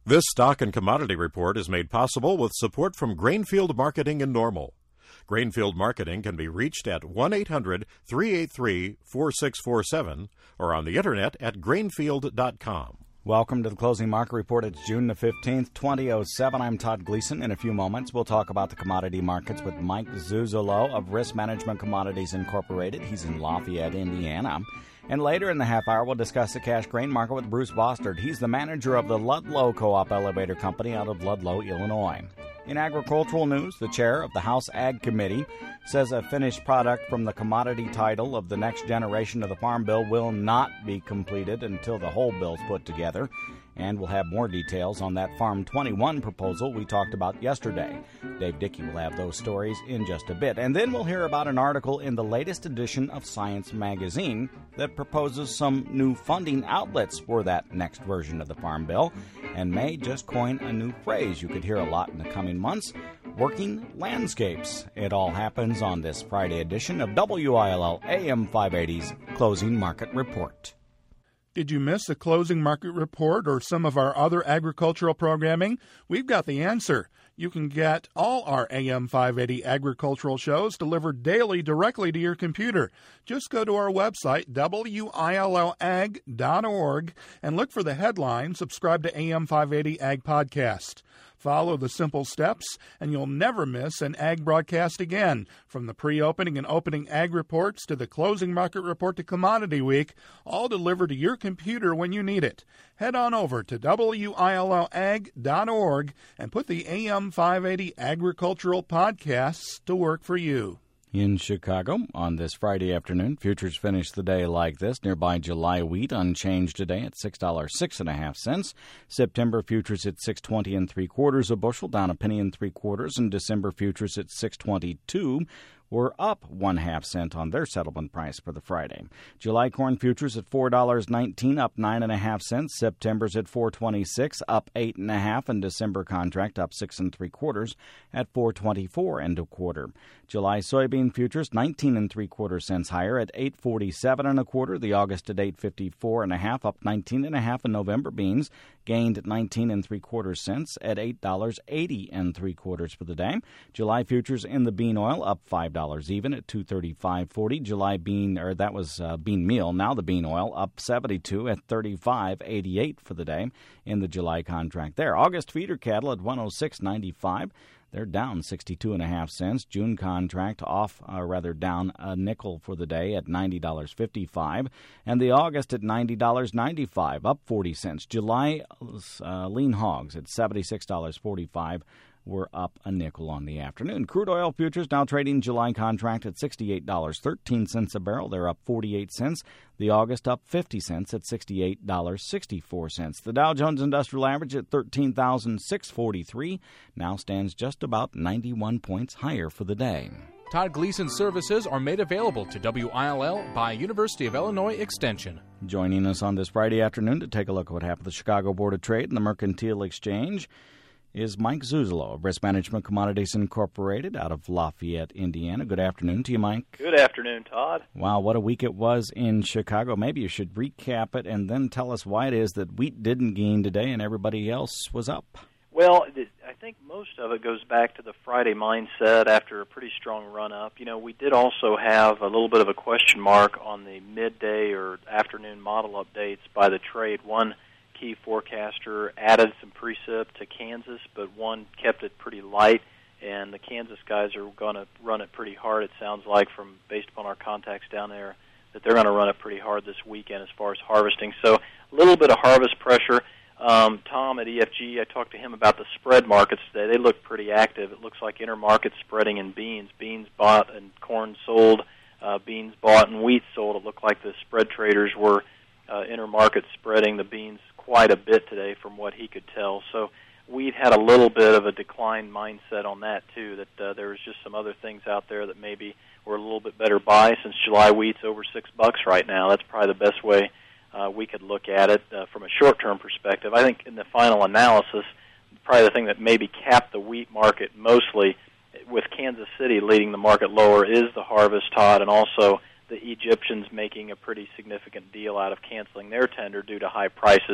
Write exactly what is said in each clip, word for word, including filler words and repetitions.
This stock and commodity report is made possible with support from Grainfield Marketing in Normal. Grainfield Marketing can be reached at one eight hundred, three eight three, four six four seven or on the internet at grainfield dot com. Welcome to the Closing Market Report. It's June the fifteenth, twenty oh seven. I'm Todd Gleason. In a few moments, we'll talk about the commodity markets with Mike Zuzolo of Risk Management Commodities Incorporated. He's in Lafayette, Indiana. And later in the half hour, we'll discuss the cash grain market with Bruce Bostard. He's the manager of the Ludlow Co-op Elevator Company out of Ludlow, Illinois. In agricultural news, the chair of the House Ag Committee says a finished product from the commodity title of the next generation of the Farm Bill will not be completed until the whole bill's put together. And we'll have more details on that Farm twenty-one proposal we talked about yesterday. Dave Dickey will have those stories in just a bit. And then we'll hear about an article in the latest edition of Science Magazine that proposes some new funding outlets for that next version of the Farm Bill and may just coin a new phrase you could hear a lot in the coming months, working landscapes. It all happens on this Friday edition of W I L L A M five eighty's Closing Market Report. Did you miss the Closing Market Report or some of our other agricultural programming? We've got the answer. You can get all our A M five eighty agricultural shows delivered daily directly to your computer. Just go to our website, W I L L ag dot org, and look for the headline, Subscribe to A M five eighty Ag Podcast. Follow the simple steps, and you'll never miss an ag broadcast again. From the pre-opening and opening ag reports to the closing market report to Commodity Week, all delivered to your computer when you need it. Head on over to W I L L ag dot org and put the A M five eighty agricultural podcasts to work for you. In Chicago, on this Friday afternoon, futures finished the day like this. Nearby July wheat unchanged today at six dollars and six and a half cents. September futures at six twenty and three quarters a bushel, down a penny and three quarters. And December futures at six twenty-two were up one half cent on their settlement price for the Friday. July corn futures at four dollars and nineteen cents, up nine and a half cents. September's at four twenty-six, up eight and a half, and December contract up six and three quarters at four twenty-four and a quarter. July soybean futures nineteen and three quarter cents higher at eight forty-seven and a quarter. The August at eight fifty-four and a half, up nineteen and a half. And November beans gained nineteen and three quarter cents at eight dollars and eighty and three quarters for the day. July futures in the bean oil up five dollars even at two thirty-five forty. July bean, or that was uh, bean meal. Now the bean oil up seventy-two at thirty-five eighty-eight for the day in the July contract there. August feeder cattle at one oh six ninety-five. They're down sixty-two and a half cents. June contract off, uh, rather down a nickel for the day at ninety dollars and fifty-five cents. And the August at ninety dollars and ninety-five cents, up forty cents. July uh, lean hogs at seventy-six dollars and forty-five cents. Were up a nickel on the afternoon. Crude oil futures now trading July contract at sixty-eight dollars and thirteen cents a barrel. They're up forty-eight cents. The August up fifty cents at sixty-eight dollars and sixty-four cents. The Dow Jones Industrial Average at thirteen thousand six hundred forty-three now stands just about ninety-one points higher for the day. Todd Gleason services are made available to W I L L by University of Illinois Extension. Joining us on this Friday afternoon to take a look at what happened at the Chicago Board of Trade and the Mercantile Exchange is Mike Zuzolo of Risk Management Commodities Incorporated out of Lafayette, Indiana. Good afternoon to you, Mike. Good afternoon, Todd. Wow, what a week it was in Chicago. Maybe you should recap it and then tell us why it is that wheat didn't gain today and everybody else was up. Well, I think most of it goes back to the Friday mindset after a pretty strong run-up. You know, we did also have a little bit of a question mark on the midday or afternoon model updates by the trade. One key forecaster added some precip to Kansas, but one kept it pretty light, and the Kansas guys are going to run it pretty hard. It sounds like, from based upon our contacts down there, that they're going to run it pretty hard this weekend as far as harvesting. So a little bit of harvest pressure. Um, Tom at E F G, I talked to him about the spread markets today. They look pretty active. It looks like intermarket spreading in beans. Beans bought and corn sold. Uh, beans bought and wheat sold. It looked like the spread traders were uh, intermarket spreading the beans quite a bit today from what he could tell. So we'd had a little bit of a decline mindset on that, too, that uh, there was just some other things out there that maybe were a little bit better buy since July wheat's over six bucks right now. That's probably the best way uh, we could look at it uh, from a short-term perspective. I think in the final analysis, probably the thing that maybe capped the wheat market mostly, with Kansas City leading the market lower, is the harvest, Todd, and also the Egyptians making a pretty significant deal out of canceling their tender due to high prices.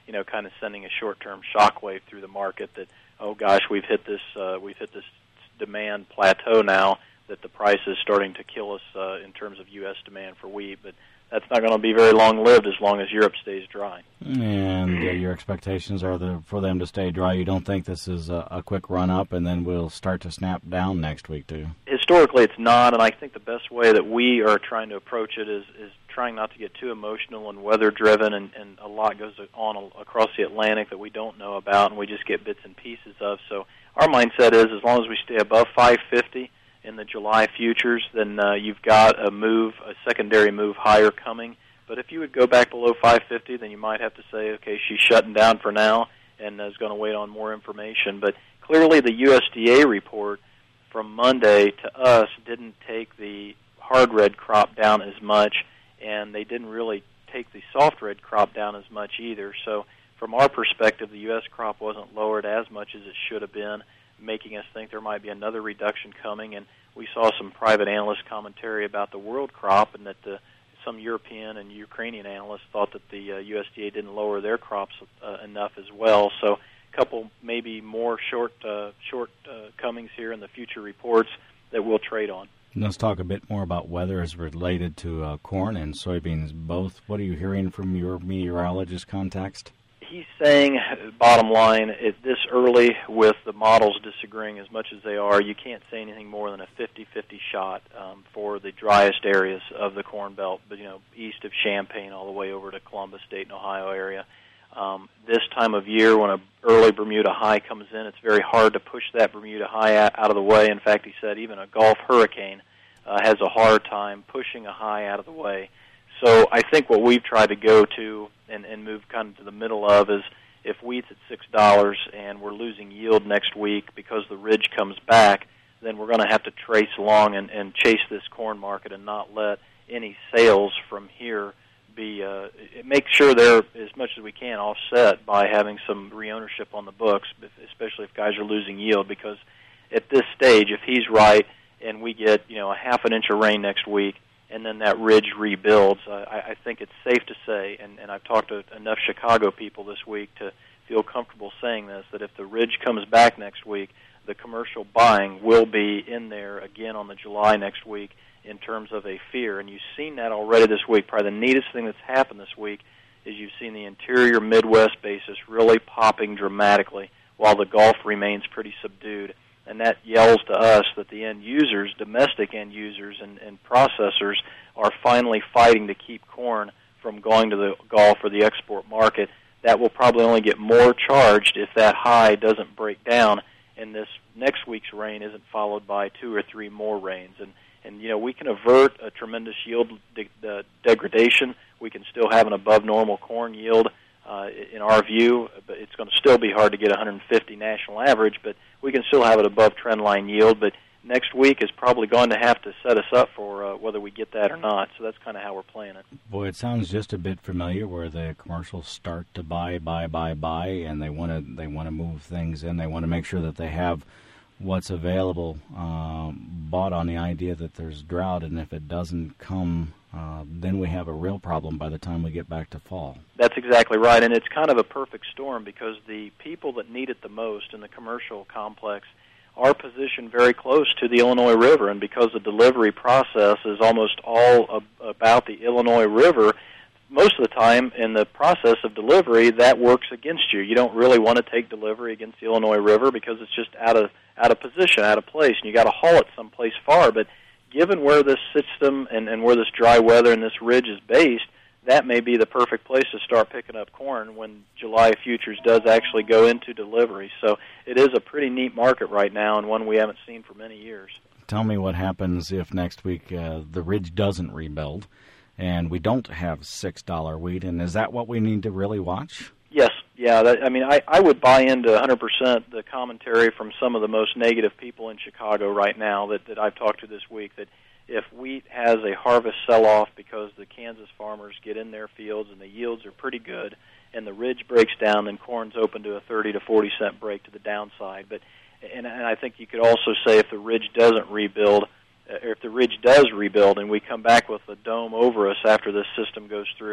you know, kind of sending a short-term shockwave through the market that, oh gosh, we've hit this uh, we've hit this demand plateau now, that the price is starting to kill us uh, in terms of U S demand for wheat. But that's not going to be very long-lived as long as Europe stays dry. And uh, your expectations are the, for them to stay dry. You don't think this is a, a quick run-up and then we'll start to snap down next week, do you? Historically, it's not, and I think the best way that we are trying to approach it is, is trying not to get too emotional and weather-driven, and, and a lot goes on across the Atlantic that we don't know about, and we just get bits and pieces of. So our mindset is, as long as we stay above five fifty in the July futures, then uh, you've got a move, a secondary move higher coming. But if you would go back below five fifty, then you might have to say, okay, she's shutting down for now and is going to wait on more information. But clearly the U S D A report from Monday to us didn't take the hard red crop down as much, and they didn't really take the soft red crop down as much either. So from our perspective, the U S crop wasn't lowered as much as it should have been, making us think there might be another reduction coming. And we saw some private analyst commentary about the world crop, and that the, some European and Ukrainian analysts thought that the uh, U S D A didn't lower their crops uh, enough as well. So a couple maybe more short uh, short uh, comings here in the future reports that we'll trade on. Let's talk a bit more about weather as related to uh, corn and soybeans both. What are you hearing from your meteorologist context? He's saying, bottom line, it, this early with the models disagreeing as much as they are, you can't say anything more than a fifty-fifty shot um, for the driest areas of the Corn Belt, but, you know, east of Champaign all the way over to Columbus, Dayton, Ohio area. Um, this time of year, when an early Bermuda high comes in, it's very hard to push that Bermuda high out of the way. In fact, he said even a Gulf hurricane uh, has a hard time pushing a high out of the way. So I think what we've tried to go to and, and move kind of to the middle of is, if wheat's at six dollars and we're losing yield next week because the ridge comes back, then we're going to have to trace along and, and chase this corn market and not let any sales from here be, uh, make sure they're, as much as we can, offset by having some reownership on the books, especially if guys are losing yield, because at this stage, if he's right and we get, you know, a half an inch of rain next week, and then that ridge rebuilds, uh, I, I think it's safe to say, and, and I've talked to enough Chicago people this week to feel comfortable saying this, that if the ridge comes back next week, the commercial buying will be in there again on the July next week in terms of a fear. And you've seen that already this week. Probably the neatest thing that's happened this week is you've seen the interior Midwest basis really popping dramatically while the Gulf remains pretty subdued. And that yells to us that the end users, domestic end users and, and processors, are finally fighting to keep corn from going to the Gulf or the export market. That will probably only get more charged if that high doesn't break down and this next week's rain isn't followed by two or three more rains. And, and you know, we can avert a tremendous yield de- de- degradation. We can still have an above-normal corn yield. Uh, in our view, but it's going to still be hard to get one hundred fifty national average, but we can still have it above trend line yield. But next week is probably going to have to set us up for uh, whether we get that or not. So that's kind of how we're playing it. Boy, it sounds just a bit familiar, where the commercials start to buy, buy, buy, buy, and they want to they want to move things in. They want to make sure that they have what's available, um, bought on the idea that there's drought, and if it doesn't come, uh, then we have a real problem by the time we get back to fall. That's exactly right, and it's kind of a perfect storm because the people that need it the most in the commercial complex are positioned very close to the Illinois River, and because the delivery process is almost all ab- about the Illinois River, most of the time in the process of delivery, that works against you. You don't really want to take delivery against the Illinois River because it's just out of out of position, out of place, and you got to haul it someplace far. But given where this system and, and where this dry weather and this ridge is based, that may be the perfect place to start picking up corn when July futures does actually go into delivery. So it is a pretty neat market right now, and one we haven't seen for many years. Tell me what happens if next week uh, the ridge doesn't rebuild and we don't have six dollar wheat, and is that what we need to really watch? Yes, yeah. That, I mean, I, I would buy into one hundred percent the commentary from some of the most negative people in Chicago right now that, that I've talked to this week, that if wheat has a harvest sell-off because the Kansas farmers get in their fields and the yields are pretty good and the ridge breaks down, then corn's open to a thirty to forty cent break to the downside. But and, and I think you could also say if the ridge doesn't rebuild, or if the ridge does rebuild and we come back with a dome over us after this system goes through,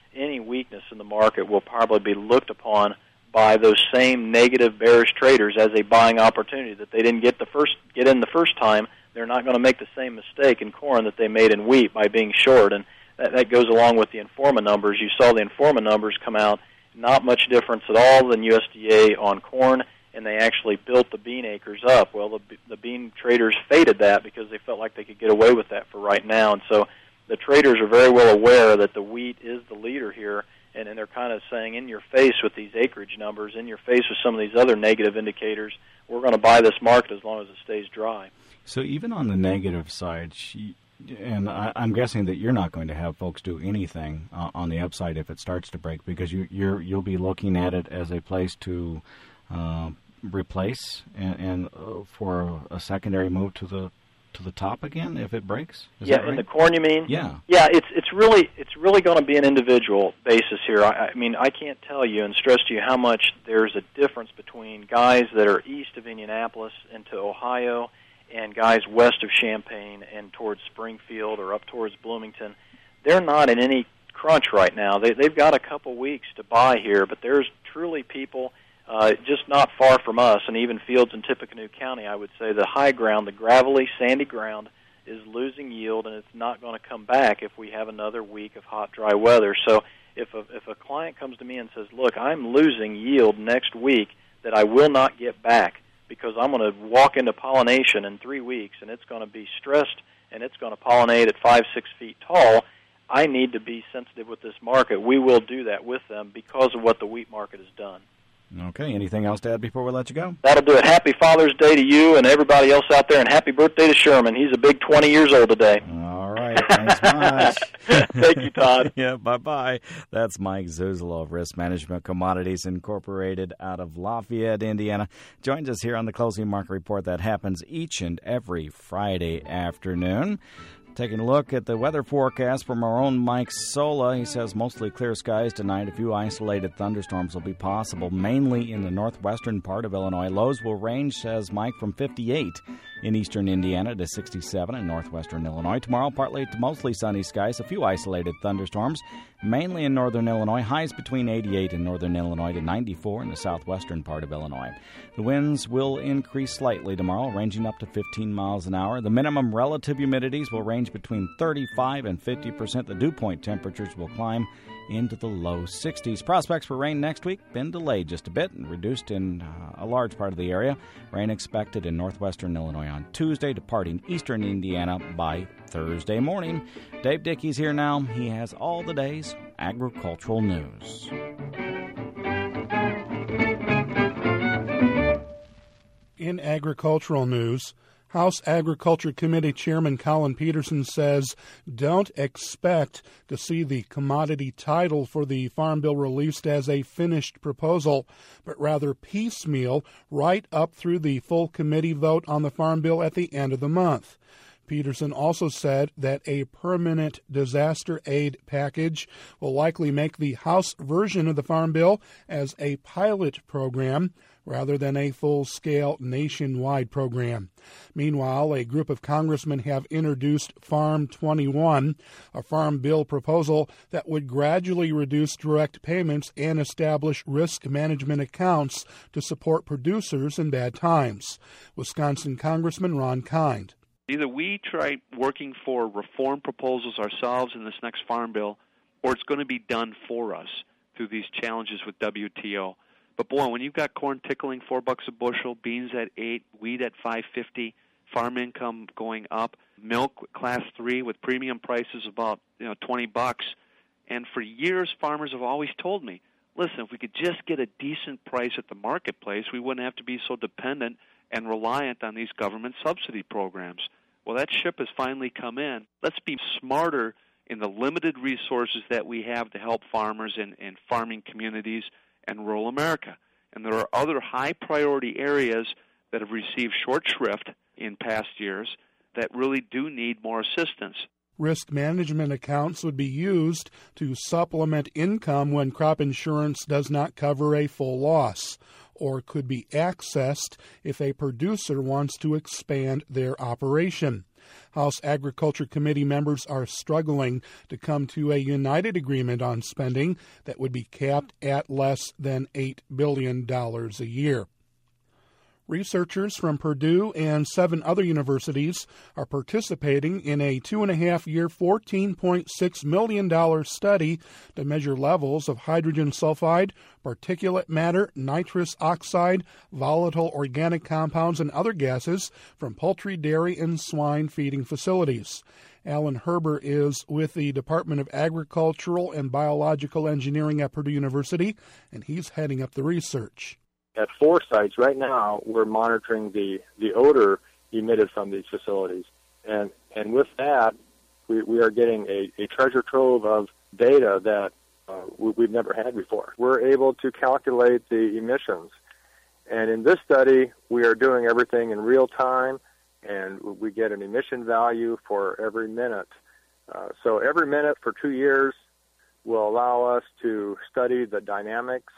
any weakness in the market will probably be looked upon by those same negative bearish traders as a buying opportunity that they didn't get the first get in the first time. They're not going to make the same mistake in corn that they made in wheat by being short, and that, that goes along with the Informa numbers. You saw the Informa numbers come out, not much difference at all than U S D A on corn, and they actually built the bean acres up. Well, the, the bean traders faded that because they felt like they could get away with that for right now, and so the traders are very well aware that the wheat is the leader here, and, and they're kind of saying in your face with these acreage numbers, in your face with some of these other negative indicators, we're going to buy this market as long as it stays dry. So even on the negative side, she, and I, I'm guessing that you're not going to have folks do anything uh, on the upside if it starts to break, because you, you're, you'll be looking at it as a place to uh, replace and, and uh, for a secondary move to the to the top again if it breaks? Is yeah, that right? In the corn, you mean? Yeah. Yeah, it's it's really it's really going to be an individual basis here. I, I mean, I can't tell you and stress to you how much there's a difference between guys that are east of Indianapolis into Ohio and guys west of Champaign and towards Springfield or up towards Bloomington. They're not in any crunch right now. They, they've got a couple weeks to buy here, but there's truly people Uh, just not far from us, and even fields in Tippecanoe County, I would say the high ground, the gravelly, sandy ground, is losing yield, and it's not going to come back if we have another week of hot, dry weather. So if a, if a client comes to me and says, look, I'm losing yield next week that I will not get back because I'm going to walk into pollination in three weeks, and it's going to be stressed, and it's going to pollinate at five, six feet tall, I need to be sensitive with this market. We will do that with them because of what the wheat market has done. Okay, anything else to add before we let you go? That'll do it. Happy Father's Day to you and everybody else out there, and happy birthday to Sherman. He's a big twenty years old today. All right, thanks much. Thank you, Todd. Yeah, bye-bye. That's Mike Zuzolo of Risk Management Commodities Incorporated out of Lafayette, Indiana. Joins us here on the Closing Market Report that happens each and every Friday afternoon. Taking a look at the weather forecast from our own Mike Sola. He says mostly clear skies tonight. A few isolated thunderstorms will be possible, mainly in the northwestern part of Illinois. Lows will range, says Mike, from fifty-eight in eastern Indiana to sixty-seven in northwestern Illinois. Tomorrow, partly to mostly sunny skies. A few isolated thunderstorms, mainly in northern Illinois. Highs between eighty-eight in northern Illinois to ninety-four in the southwestern part of Illinois. The winds will increase slightly tomorrow, ranging up to fifteen miles an hour. The minimum relative humidities will range between thirty-five and fifty percent. The dew point temperatures will climb into the low sixties. Prospects for rain next week been delayed just a bit and reduced in uh, a large part of the area. Rain expected in northwestern Illinois on Tuesday, departing eastern Indiana by Thursday morning. Dave Dickey's here now. He has all the day's agricultural news. In agricultural news, House Agriculture Committee Chairman Collin Peterson says don't expect to see the commodity title for the Farm Bill released as a finished proposal, but rather piecemeal right up through the full committee vote on the Farm Bill at the end of the month. Peterson also said that a permanent disaster aid package will likely make the House version of the Farm Bill as a pilot program rather than a full-scale nationwide program. Meanwhile, a group of congressmen have introduced Farm twenty-one, a farm bill proposal that would gradually reduce direct payments and establish risk management accounts to support producers in bad times. Wisconsin Congressman Ron Kind. Either we try working for reform proposals ourselves in this next farm bill, or it's going to be done for us through these challenges with W T O. But boy, when you've got corn tickling four bucks a bushel, beans at eight, wheat at five fifty, farm income going up, milk class three with premium prices about you know twenty bucks, and for years farmers have always told me, listen, if we could just get a decent price at the marketplace, we wouldn't have to be so dependent and reliant on these government subsidy programs. Well, that ship has finally come in. Let's be smarter in the limited resources that we have to help farmers and, and farming communities and rural America. And there are other high-priority areas that have received short shrift in past years that really do need more assistance. Risk management accounts would be used to supplement income when crop insurance does not cover a full loss, or could be accessed if a producer wants to expand their operation. House Agriculture Committee members are struggling to come to a united agreement on spending that would be capped at less than eight billion dollars a year. Researchers from Purdue and seven other universities are participating in a two-and-a-half-year, fourteen point six million dollars study to measure levels of hydrogen sulfide, particulate matter, nitrous oxide, volatile organic compounds, and other gases from poultry, dairy, and swine feeding facilities. Alan Herber is with the Department of Agricultural and Biological Engineering at Purdue University, and he's heading up the research. At four sites right now, we're monitoring the, the odor emitted from these facilities. And and with that, we, we are getting a, a treasure trove of data that uh, we, we've never had before. We're able to calculate the emissions. And in this study, we are doing everything in real time, and we get an emission value for every minute. Uh, so every minute for two years will allow us to study the dynamics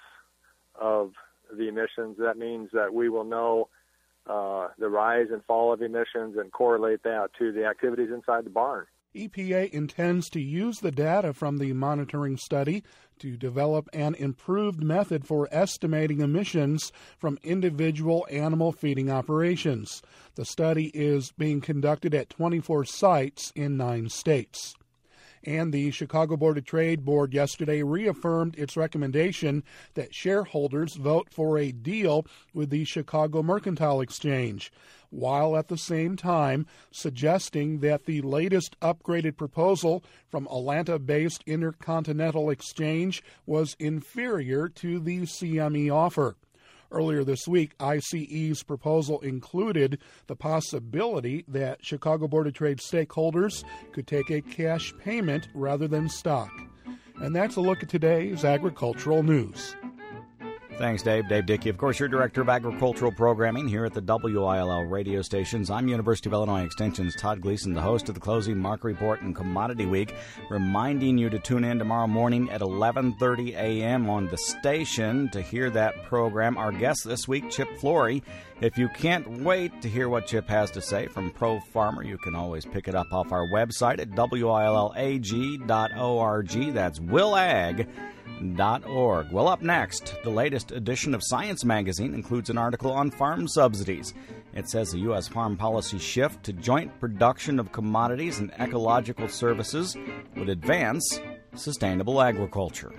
of the emissions. That means that we will know uh, the rise and fall of emissions and correlate that to the activities inside the barn. E P A intends to use the data from the monitoring study to develop an improved method for estimating emissions from individual animal feeding operations. The study is being conducted at twenty-four sites in nine states. And the Chicago Board of Trade Board yesterday reaffirmed its recommendation that shareholders vote for a deal with the Chicago Mercantile Exchange, while at the same time suggesting that the latest upgraded proposal from Atlanta-based Intercontinental Exchange was inferior to the C M E offer. Earlier this week, I C E's proposal included the possibility that Chicago Board of Trade stakeholders could take a cash payment rather than stock. And that's a look at today's agricultural news. Thanks, Dave. Dave Dickey, of course, you're Director of Agricultural Programming here at the W I L L radio stations. I'm University of Illinois Extension's Todd Gleason, the host of the Closing Market Report and Commodity Week, reminding you to tune in tomorrow morning at eleven thirty a.m. on the station to hear that program. Our guest this week, Chip Flory. If you can't wait to hear what Chip has to say from Pro Farmer, you can always pick it up off our website at W I L L A G dot org. That's will ag dot org. Well, up next, the latest edition of Science Magazine includes an article on farm subsidies. It says the U S farm policy shift to joint production of commodities and ecological services would advance sustainable agriculture.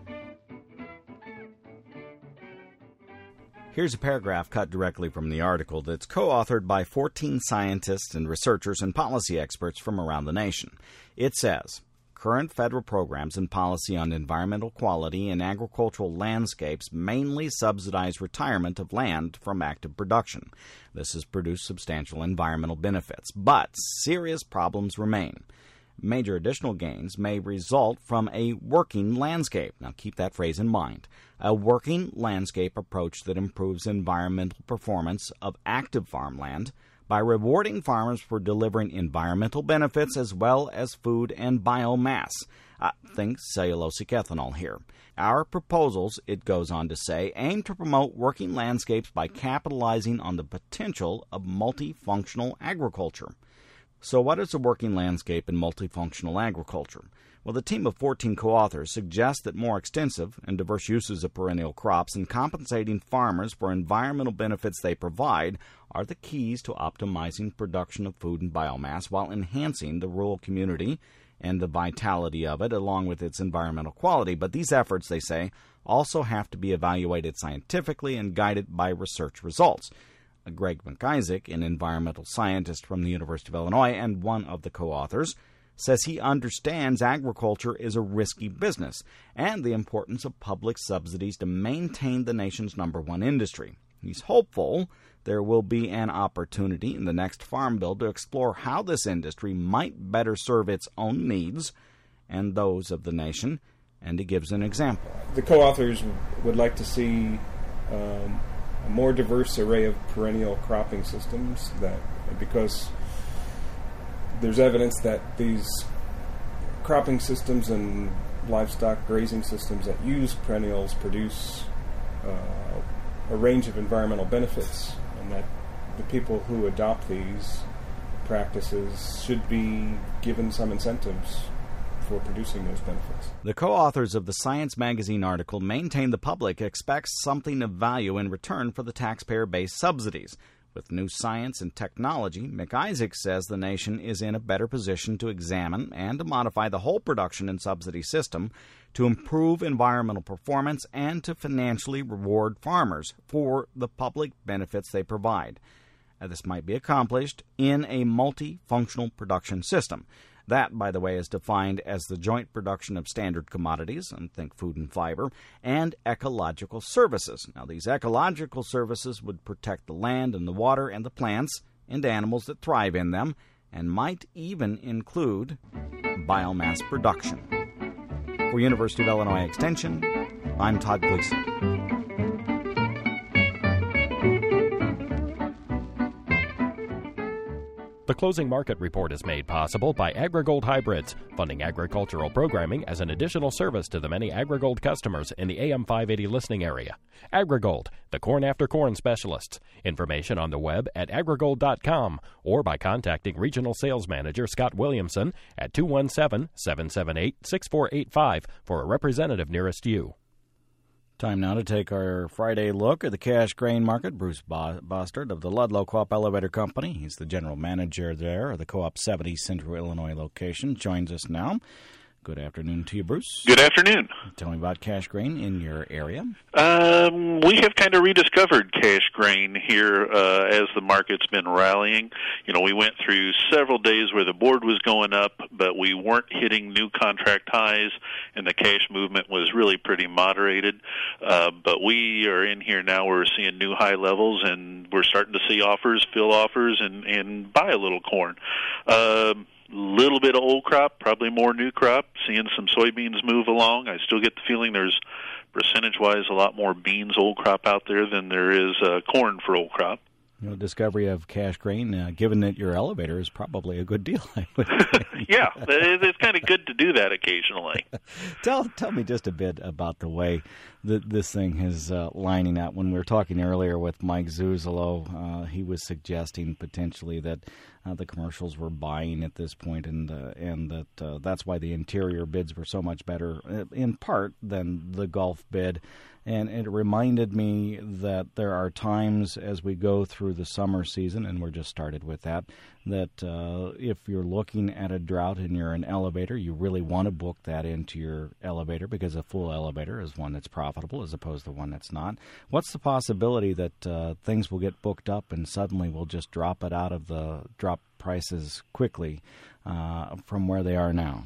Here's a paragraph cut directly from the article that's co-authored by fourteen scientists and researchers and policy experts from around the nation. It says, current federal programs and policy on environmental quality in agricultural landscapes mainly subsidize retirement of land from active production. This has produced substantial environmental benefits, but serious problems remain. Major additional gains may result from a working landscape. Now keep that phrase in mind. A working landscape approach that improves environmental performance of active farmland by rewarding farmers for delivering environmental benefits as well as food and biomass. Uh, think cellulosic ethanol here. Our proposals, it goes on to say, aim to promote working landscapes by capitalizing on the potential of multifunctional agriculture. So what is a working landscape in multifunctional agriculture? Well, the team of fourteen co-authors suggests that more extensive and diverse uses of perennial crops and compensating farmers for environmental benefits they provide are the keys to optimizing production of food and biomass while enhancing the rural community and the vitality of it along with its environmental quality. But these efforts, they say, also have to be evaluated scientifically and guided by research results. Greg McIsaac, an environmental scientist from the University of Illinois and one of the co-authors, says he understands agriculture is a risky business and the importance of public subsidies to maintain the nation's number one industry. He's hopeful there will be an opportunity in the next Farm Bill to explore how this industry might better serve its own needs and those of the nation, and he gives an example. The co-authors would like to see um, a more diverse array of perennial cropping systems, that because there's evidence that these cropping systems and livestock grazing systems that use perennials produce uh, a range of environmental benefits, and that the people who adopt these practices should be given some incentives for producing those benefits. The co-authors of the Science Magazine article maintain the public expects something of value in return for the taxpayer-based subsidies. With new science and technology, McIsaac says the nation is in a better position to examine and to modify the whole production and subsidy system to improve environmental performance and to financially reward farmers for the public benefits they provide. Now, this might be accomplished in a multifunctional production system. That, by the way, is defined as the joint production of standard commodities, and think food and fiber, and ecological services. Now, these ecological services would protect the land and the water and the plants and animals that thrive in them, and might even include biomass production. For University of Illinois Extension, I'm Todd Gleason. The Closing Market Report is made possible by AgriGold Hybrids, funding agricultural programming as an additional service to the many AgriGold customers in the A M five eighty listening area. AgriGold, the corn after corn specialists. Information on the web at agrigold dot com or by contacting Regional Sales Manager Scott Williamson at two one seven, seven seven eight, six four eight five for a representative nearest you. Time now to take our Friday look at the cash grain market. Bruce Bostard of the Ludlow Co-op Elevator Company, he's the general manager there of the Co-op seventy Central Illinois location, joins us now. Good afternoon to you, Bruce. Good afternoon. Tell me about cash grain in your area. Um, we have kind of rediscovered cash grain here uh, as the market's been rallying. You know, we went through several days where the board was going up, but we weren't hitting new contract highs, and the cash movement was really pretty moderated. Uh, but we are in here now where we're seeing new high levels, and we're starting to see offers, fill offers, and, and buy a little corn. Um, little bit of old crop, probably more new crop, seeing some soybeans move along. I still get the feeling there's percentage-wise a lot more beans old crop out there than there is uh, corn for old crop. You know, discovery of cash grain, uh, given that your elevator is probably a good deal, I would think. Yeah, it's kind of good to do that occasionally. tell tell me just a bit about the way that this thing is uh, lining up. When we were talking earlier with Mike Zuzolo, uh, he was suggesting potentially that uh, the commercials were buying at this point, and uh, and that uh, that's why the interior bids were so much better, in part, than the Gulf bid. And it reminded me that there are times as we go through the summer season, and we're just started with that, that uh, if you're looking at a drought and you're an elevator, you really want to book that into your elevator, because a full elevator is one that's profitable as opposed to one that's not. What's the possibility that uh, things will get booked up and suddenly we'll just drop it out of the drop prices quickly uh, from where they are now?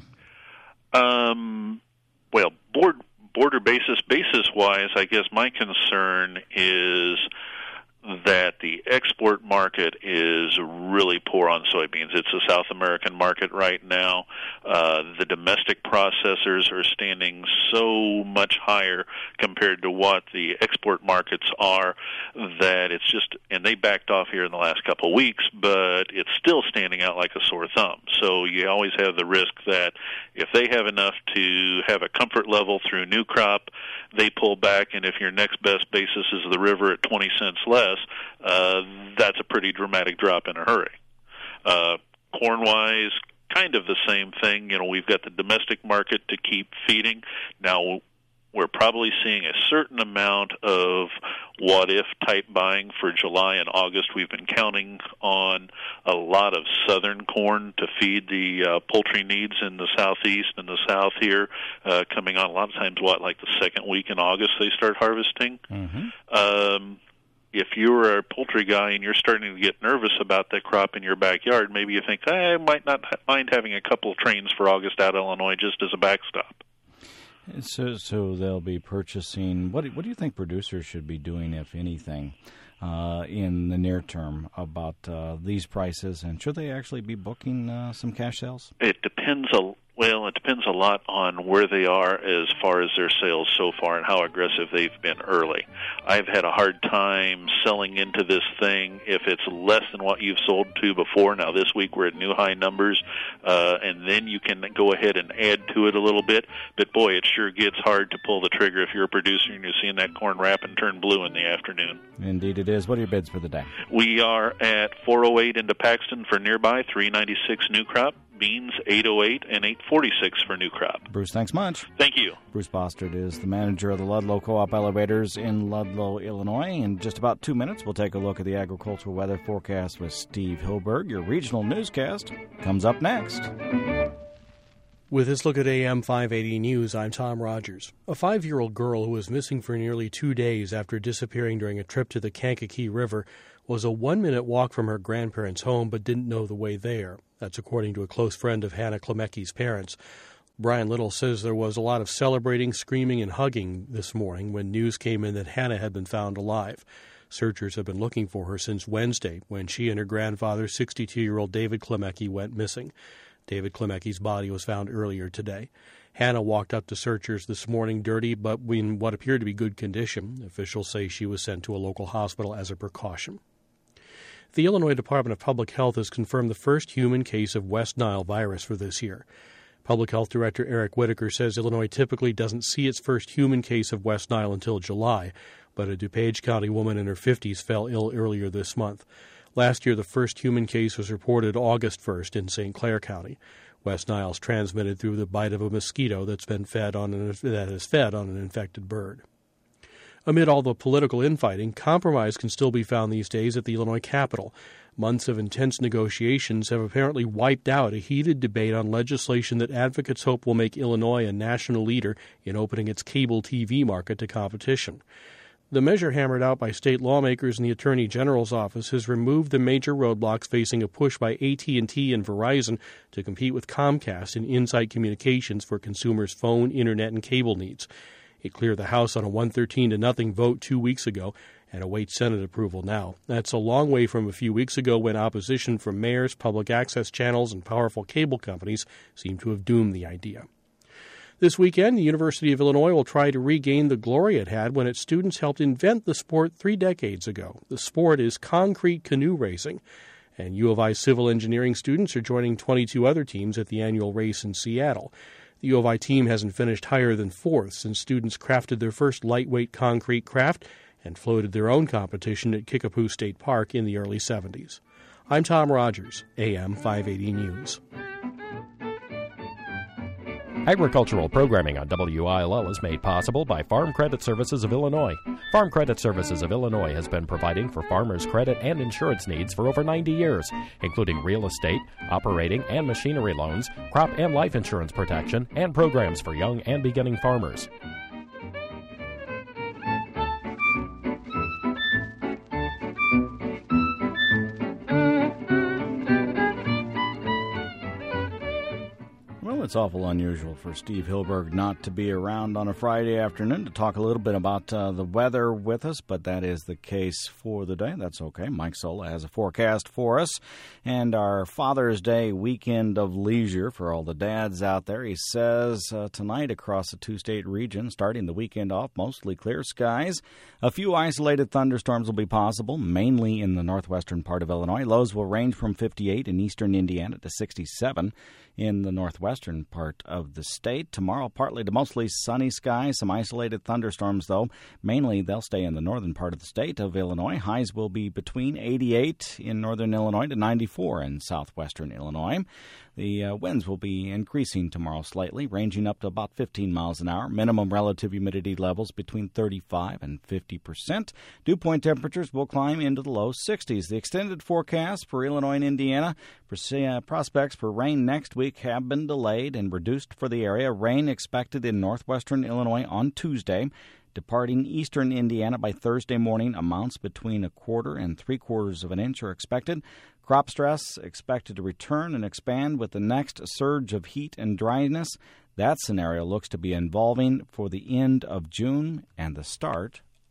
Um, well, board... Border basis, basis-wise, I guess my concern is that the export market is really poor on soybeans. It's a South American market right now. Uh, the domestic processors are standing so much higher compared to what the export markets are that it's just, and they backed off here in the last couple of weeks, but it's still standing out like a sore thumb. So you always have the risk that if they have enough to have a comfort level through new crop, they pull back, and if your next best basis is the river at twenty cents less, uh, that's a pretty dramatic drop in a hurry. Uh, corn-wise, kind of the same thing. You know, we've got the domestic market to keep feeding. Now, we're probably seeing a certain amount of what-if type buying for July and August. We've been counting on a lot of southern corn to feed the uh, poultry needs in the southeast and the south here, uh, coming on a lot of times, what, like the second week in August they start harvesting. Mm-hmm. Um, if you're a poultry guy and you're starting to get nervous about that crop in your backyard, maybe you think, I might not mind having a couple of trains for August out of Illinois just as a backstop. So, so they'll be purchasing. What do, what do you think producers should be doing, if anything, uh, in the near term about uh, these prices? And should they actually be booking uh, some cash sales? It depends a Well, it depends a lot on where they are as far as their sales so far and how aggressive they've been early. I've had a hard time selling into this thing if it's less than what you've sold to before. Now, this week we're at new high numbers, uh, and then you can go ahead and add to it a little bit. But, boy, it sure gets hard to pull the trigger if you're a producer and you're seeing that corn wrap and turn blue in the afternoon. Indeed it is. What are your bids for the day? We are at four oh eight into Paxton for nearby, three ninety-six new crop. Beans, eight oh eight and eight forty-six for new crop. Bruce, thanks much. Thank you. Bruce Bostard is the manager of the Ludlow Co-op Elevators in Ludlow, Illinois. In just about two minutes, we'll take a look at the agricultural weather forecast with Steve Hilberg. Your regional newscast comes up next. With this look at A M five eighty News, I'm Tom Rogers. A five-year-old girl who was missing for nearly two days after disappearing during a trip to the Kankakee River was a one-minute walk from her grandparents' home but didn't know the way there. That's according to a close friend of Hannah Klemecki's parents. Brian Little says there was a lot of celebrating, screaming, and hugging this morning when news came in that Hannah had been found alive. Searchers have been looking for her since Wednesday when she and her grandfather, sixty-two-year-old David Klemecki, went missing. David Klemecki's body was found earlier today. Hannah walked up to searchers this morning dirty, but in what appeared to be good condition. Officials say she was sent to a local hospital as a precaution. The Illinois Department of Public Health has confirmed the first human case of West Nile virus for this year. Public Health Director Eric Whitaker says Illinois typically doesn't see its first human case of West Nile until July, but a DuPage County woman in her fifties fell ill earlier this month. Last year, the first human case was reported August first in Saint Clair County. West Nile is transmitted through the bite of a mosquito that's been fed on an, that is fed on an infected bird. Amid all the political infighting, compromise can still be found these days at the Illinois Capitol. Months of intense negotiations have apparently wiped out a heated debate on legislation that advocates hope will make Illinois a national leader in opening its cable T V market to competition. The measure hammered out by state lawmakers in the Attorney General's office has removed the major roadblocks facing a push by A T and T and Verizon to compete with Comcast in in-site communications for consumers' phone, internet, and cable needs. It cleared the House on a one thirteen to nothing vote two weeks ago and awaits Senate approval now. That's a long way from a few weeks ago when opposition from mayors, public access channels, and powerful cable companies seemed to have doomed the idea. This weekend, the University of Illinois will try to regain the glory it had when its students helped invent the sport three decades ago. The sport is concrete canoe racing, and U of I civil engineering students are joining twenty-two other teams at the annual race in Seattle. The U of I team hasn't finished higher than fourth since students crafted their first lightweight concrete craft and floated their own competition at Kickapoo State Park in the early seventies. I'm Tom Rogers, A M five eighty News. Agricultural programming on W I L L is made possible by Farm Credit Services of Illinois. Farm Credit Services of Illinois has been providing for farmers' credit and insurance needs for over ninety years, including real estate, operating and machinery loans, crop and life insurance protection, and programs for young and beginning farmers. It's awful unusual for Steve Hilberg not to be around on a Friday afternoon to talk a little bit about uh, the weather with us, but that is the case for the day. That's okay. Mike Sola has a forecast for us, and our Father's Day weekend of leisure for all the dads out there. He says uh, tonight across the two-state region, starting the weekend off, mostly clear skies. A few isolated thunderstorms will be possible, mainly in the northwestern part of Illinois. Lows will range from fifty-eight in eastern Indiana to sixty-seven in the northwestern part of the state. Tomorrow, partly to mostly sunny skies. Some isolated thunderstorms, though. Mainly, they'll stay in the northern part of the state of Illinois. Highs will be between eighty-eight in northern Illinois to ninety-four in southwestern Illinois. The uh, winds will be increasing tomorrow slightly, ranging up to about fifteen miles an hour. Minimum relative humidity levels between thirty-five and fifty percent. Dew point temperatures will climb into the low sixties. The extended forecast for Illinois and Indiana prospects for rain next week have been delayed and reduced for the area. Rain expected in northwestern Illinois on Tuesday. Departing eastern Indiana by Thursday morning, amounts between a quarter and three quarters of an inch are expected. Crop stress expected to return and expand with the next surge of heat and dryness. That scenario looks to be involving for the end of June and the start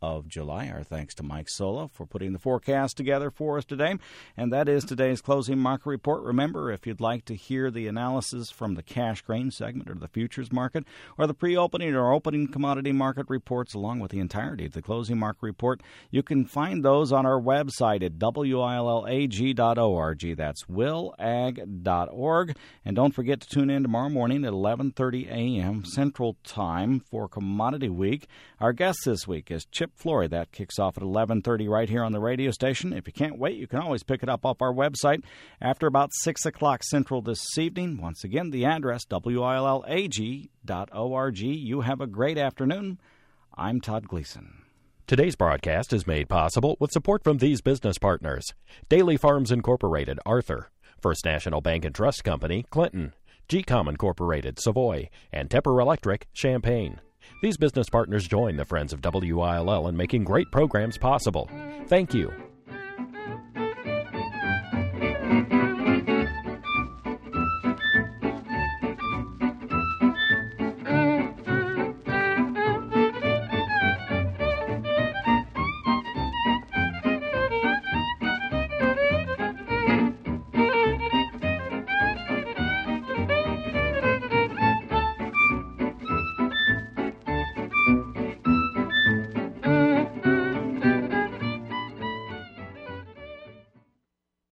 of July. Our thanks to Mike Sola for putting the forecast together for us today. And that is today's closing market report. Remember, if you'd like to hear the analysis from the cash grain segment or the futures market or the pre-opening or opening commodity market reports along with the entirety of the closing market report, you can find those on our website at W I L L A G dot org. That's will ag dot org. And don't forget to tune in tomorrow morning at eleven thirty a.m. Central Time for Commodity Week. Our guest this week is Chip Flory. That kicks off at eleven thirty right here on the radio station. If you can't wait, you can always pick it up off our website after about six o'clock Central this evening. Once again, the address, W I L L A G dot org. You have a great afternoon. I'm Todd Gleason. Today's broadcast is made possible with support from these business partners: Daily Farms Incorporated, Arthur; First National Bank and Trust Company, Clinton; G COM Incorporated, Savoy; and Tepper Electric, Champaign. These business partners join the Friends of W I L L in making great programs possible. Thank you.